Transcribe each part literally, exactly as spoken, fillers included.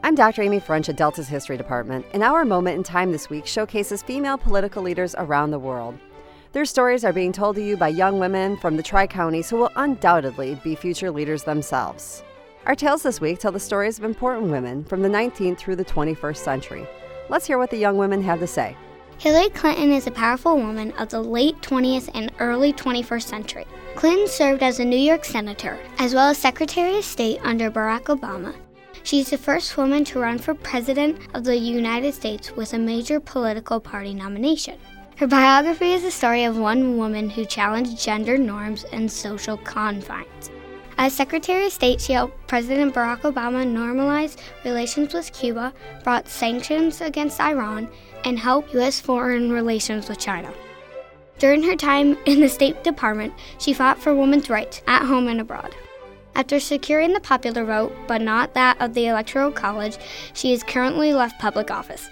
I'm Doctor Amy French at Delta's History Department, and our moment in time this week showcases female political leaders around the world. Their stories are being told to you by young women from the Tri-Counties who will undoubtedly be future leaders themselves. Our tales this week tell the stories of important women from the nineteenth through the twenty-first century. Let's hear what the young women have to say. Hillary Clinton is a powerful woman of the late twentieth and early twenty-first century. Clinton served as a New York senator, as well as Secretary of State under Barack Obama. She's the first woman to run for president of the United States with a major political party nomination. Her biography is the story of one woman who challenged gender norms and social confines. As Secretary of State, she helped President Barack Obama normalize relations with Cuba, brought sanctions against Iran, and helped U S foreign relations with China. During her time in the State Department, she fought for women's rights at home and abroad. After securing the popular vote, but not that of the Electoral College, she has currently left public office.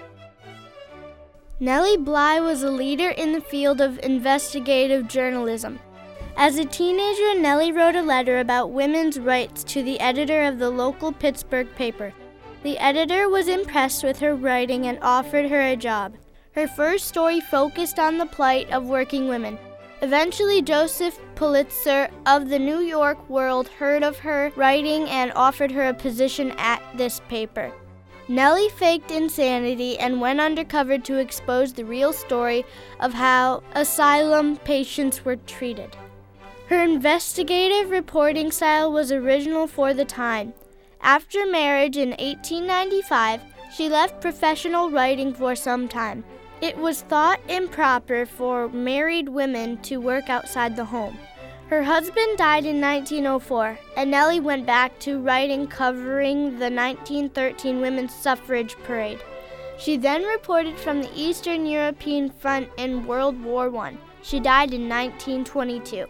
Nellie Bly was a leader in the field of investigative journalism. As a teenager, Nellie wrote a letter about women's rights to the editor of the local Pittsburgh paper. The editor was impressed with her writing and offered her a job. Her first story focused on the plight of working women. Eventually, Joseph Pulitzer of the New York World heard of her writing and offered her a position at this paper. Nellie faked insanity and went undercover to expose the real story of how asylum patients were treated. Her investigative reporting style was original for the time. After marriage in eighteen ninety-five, she left professional writing for some time. It was thought improper for married women to work outside the home. Her husband died in nineteen oh four, and Nellie went back to writing covering the nineteen thirteen Women's Suffrage Parade. She then reported from the Eastern European Front in World War One. She died in nineteen twenty-two.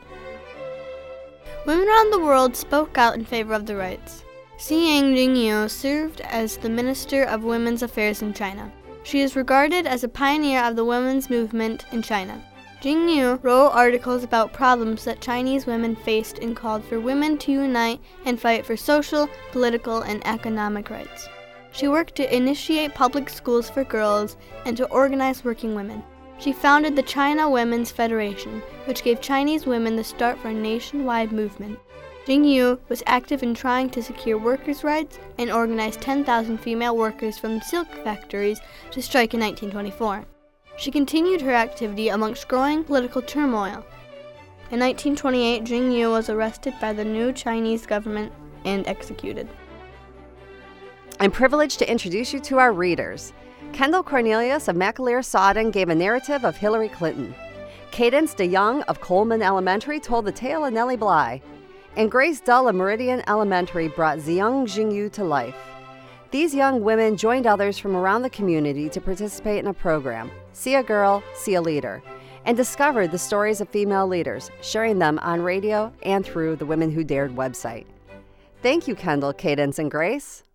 Women around the world spoke out in favor of the rights. Xiang Jingyu served as the Minister of Women's Affairs in China. She is regarded as a pioneer of the women's movement in China. Jingyu wrote articles about problems that Chinese women faced and called for women to unite and fight for social, political, and economic rights. She worked to initiate public schools for girls and to organize working women. She founded the China Women's Federation, which gave Chinese women the start for a nationwide movement. Jingyu was active in trying to secure workers' rights and organized ten thousand female workers from silk factories to strike in nineteen twenty-four. She continued her activity amongst growing political turmoil. In nineteen twenty-eight, Jingyu was arrested by the new Chinese government and executed. I'm privileged to introduce you to our readers. Kendall Cornelius of McAleer-Sodden gave a narrative of Hillary Clinton. Cadence DeYoung of Coleman Elementary told the tale of Nellie Bly. And Grace Dull of Meridian Elementary brought Xiang Jingyu to life. These young women joined others from around the community to participate in a program, See a Girl, See a Leader, and discovered the stories of female leaders, sharing them on radio and through the Women Who Dared website. Thank you, Kendall, Cadence, and Grace.